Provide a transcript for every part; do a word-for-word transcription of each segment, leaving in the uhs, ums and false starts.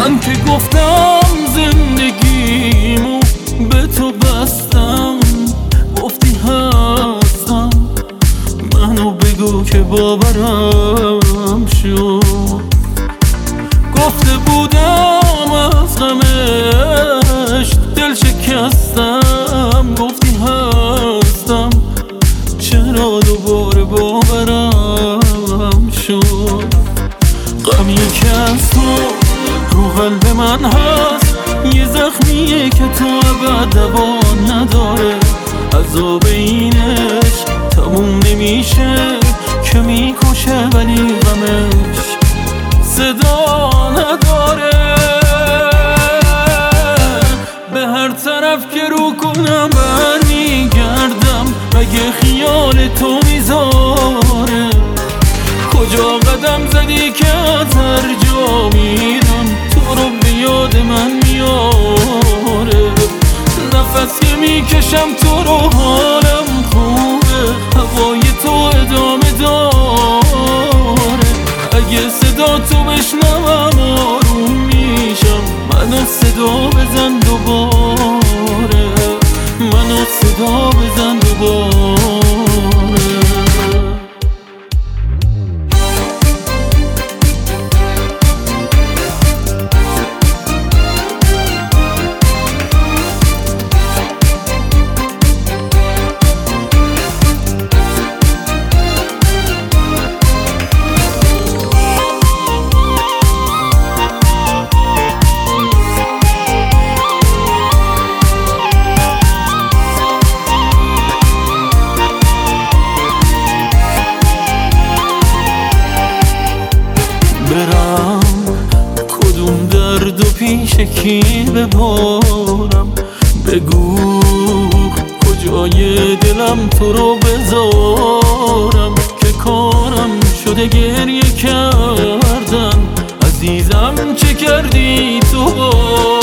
من که گفتم زندگیمو به تو بستم، گفتی هستم، منو بگو که باورم شد. گفته بودم از غمش دل شکستم، گفتی هستم، چرا دوباره باورم شد. غمی که از تو رو قلب من هست، یه زخمیه که تو ابد دوا نداره. عذاب اینش تموم نمیشه که میکشه، ولی غمش صدا نداره. به هر طرف که رو کنم برمیگردم، مگه خیال تو میذاره؟ کجا قدم زدی که از هر جا میرم تو رو به یاد من میاره؟ نفس که میکشم تو رو حالم خوبه، هوای تو ادامه داره. اگه صدا تو بشنوم آروم میشم، منو صدا بزن دوباره، منو صدا بزن دوباره. برم کدوم درد و پیش کی ببارم؟ بگو کجای دلم تو رو بذارم که کارم شده گریه کردن. عزیزم چه کردی تو با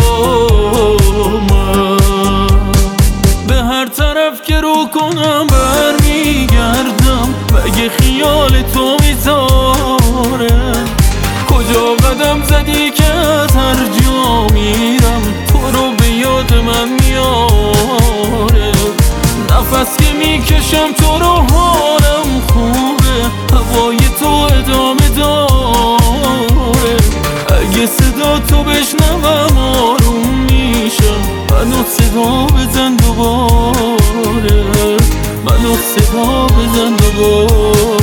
من؟ به هر طرف که رو کنم برمیگردم، مگه خیال تو میذاره؟ کجا قدم زدی که از هر جا میرم تو رو به یاد من میاره؟ نفس که میکشم تو رو حالم خوبه، هوای تو ادامه داره. اگه صدا تو بشنوم آروم میشم، منو صدا بزن دوباره، منو صدا بزن دوباره.